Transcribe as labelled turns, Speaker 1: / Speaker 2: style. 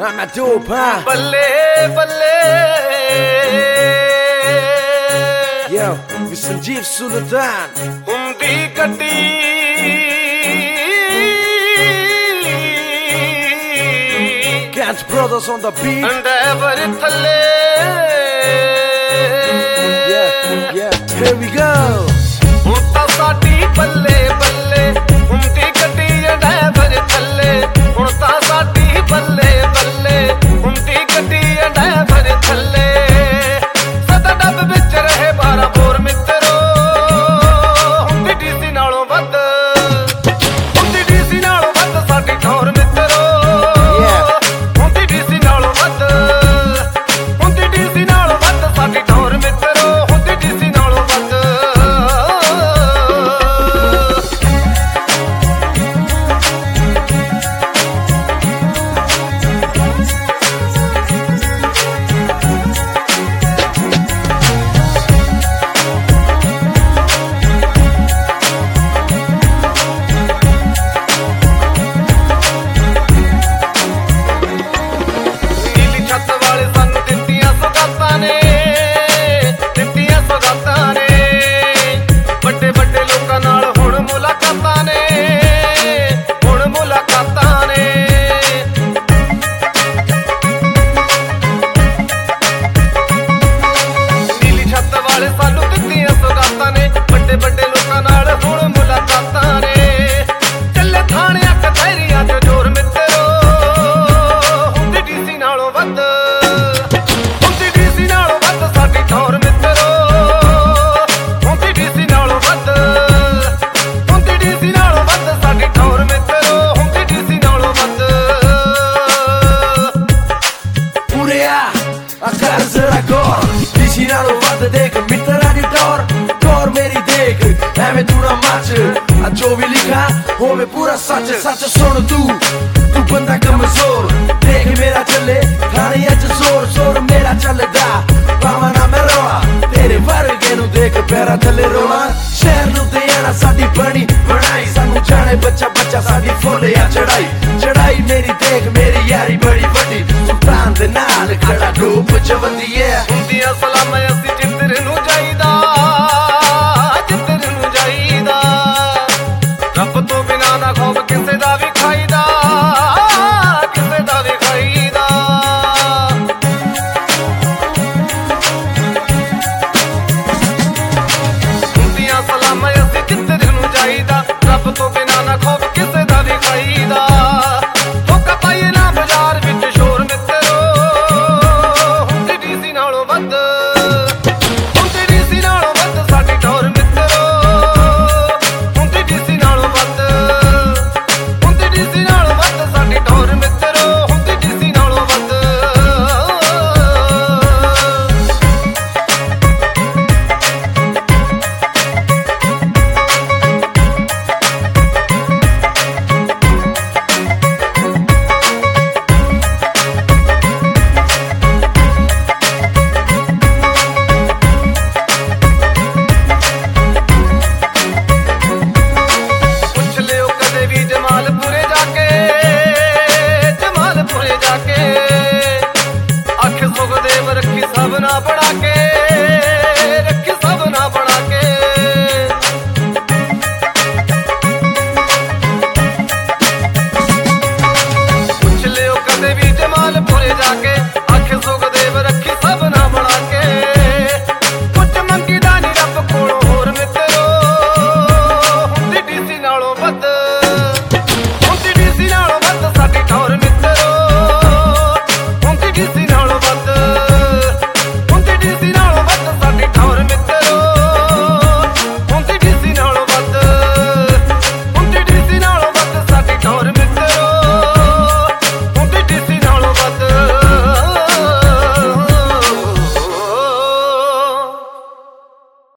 Speaker 1: I'm a dope, huh?
Speaker 2: ਬੱਲੇ ਬੱਲੇ
Speaker 1: Yo, with Sanjeev Sultan.
Speaker 2: ਹੁੰਦੀ ਗੱਡੀ
Speaker 1: Gans Brothers on the beat.
Speaker 2: Endeavour ਥੱਲੇ
Speaker 1: Yeah, here we go.
Speaker 2: ਹੁਣ ਤਾਂ ਸਾਡੀ ਬੱਲੇ ਬੱਲੇ ਹੁੰਦੀ ਗੱਡੀ ਅੰਡੈਵਰ ਥੱਲੇ ਹੁਣ ਤਾਂ ਸਾਡੀ ਬੱਲੇ ਬੱਲੇ ਹੁੰਦੀ ਗੱਡੀ ਅੰਡੈਵਰ ਥੱਲੇ ਸਦਾ ਡੱਬ ਵਿੱਚ ਰਹੇ 12 ਬੋਰ ਮਿੱਤਰੋ ਹੁੰਦੀ ਡੀਸੀ ਨਾਲੋਂ ਵੱਧ ਹੁੰਦੀ ਡੀਸੀ ਨਾਲੋਂ ਵੱਧ ਸਾਡੀ ਠੌਰ ਮਿੱਤਰੋ ਹੁੰਦੀ ਡੀਸੀ ਨਾਲੋਂ ਵੱਧ ਹੁੰਦੀ ਡੀਸੀ ਨਾਲੋਂ ਵੱਧ ਸਾਡੀ ਠੌਰ ਮਿੱਤਰੋ ਹੁੰਦੀ ਡੀਸੀ ਨਾਲੋਂ ਵੱਧ ਵੱਡੇ ਲੋਕਾਂ ਨਾਲ ਹੁਣ ਮੁਲਾਕਾਤਾਂ ਨੇ ਚੱਲੇ ਥਾਣਿਆਂ ਕਚਹਿਰੀਆਂ 'ਚ ਜ਼ੋਰ ਮਿੱਤਰੋ ਹੁੰਦੀ ਡੀਸੀ ਨਾਲੋਂ ਵੱਧ ਹੁੰਦੀ ਡੀਸੀ ਨਾਲੋਂ ਵੱਧ ਸਾਡੀ ਠੌਰ ਮਿੱਤਰੋ ਹੁੰਦੀ ਡੀਸੀ ਨਾਲੋਂ ਵੱਧ ਹੁੰਦੀ ਡੀਸੀ ਨਾਲੋਂ ਵੱਧ ਸਾਡੀ ਠੌਰ ਮਿੱਤਰੋ ਹੁੰਦੀ ਡੀਸੀ ਨਾਲੋਂ ਵੱਧ
Speaker 1: ਪੂਰੇ ਆ ਕਰ ਜ਼ਰਾ ਗੌਰ ਡੀਸੀ ਨਾਲੋਂ ਵੱਧ ਦੇਖ ਮਿੱਤਰਾਂ ਦੀ ਠੌਰ मेरी देख ਐਵੇਂ ਤੂੰ ਨਾ ਮੱਚ ਆ ਜੋ ਵੀ ਲਿਖਾ ਹੋਵੇ ਪੂਰਾ ਸੱਚ ਸੱਚ ਸੁਣ ਤੂੰ ਬੰਦਾ ਕਮਜ਼ੋਰ ਦੇਖ ਮੇਰਾ ਚੱਲੇ ਖਾਣੇ ਅੱਜ ਜ਼ੋਰ ਜ਼ੋਰ ਮੇਰਾ ਚੱਲਦਾ ਪਾਵਾਂ ਨਾ ਮੈਂ ਰੋਣਾ ਤੇਰੇ ਵਰਗੇ ਨੂੰ ਦੇਖ ਪੈਰਾਂ ਥੱਲੇ ਰੋਣਾ ਸ਼ਹਿਰ ਨੂੰ ਤੇ ਆਣਾ ਸਾਡੀ ਬਣੀ ਬਣਾਈ ਸਾਨੂੰ ਜਾਣੇ ਬੱਚਾ ਬੱਚਾ ਸਾਡੀ ਫੋਲਿਆ ਚੜਾਈ ਚੜਾਈ ਮੇਰੀ ਦੇਖ ਮੇਰੀ ਯਾਰੀ ਬੜੀ ਵੱਡੀ ਸੁਲਤਾਨ ਦੇ ਨਾਲ ਖੜਾ ਡੋਪ ਚਵੰਦੀ ਹੈ
Speaker 2: ਹੁੰਦੀਆਂ ਸਲਾਮਾਂ ਅਸੀਂ ਜਿੱਤਰ ਨੂੰ ਜਾਈਦਾ ਰੱਬ ਤੋਂ ਬਿਨਾ ਨਾ ਖੌਫ ਕਿਸੇ ਦਾ ਵੀ ਖਾਈਦਾ ਕਿਸੇ ਦਾ ਵੀ ਖਾਈਦਾ ਹੁੰਦੀਆਂ ਸਲਾਮਾਂ ਅਸੀਂ ਜਿੱਧਰ ਨੂੰ ਜਾਈਦਾ ਰੱਬ ਤੋਂ ਬਿਨਾ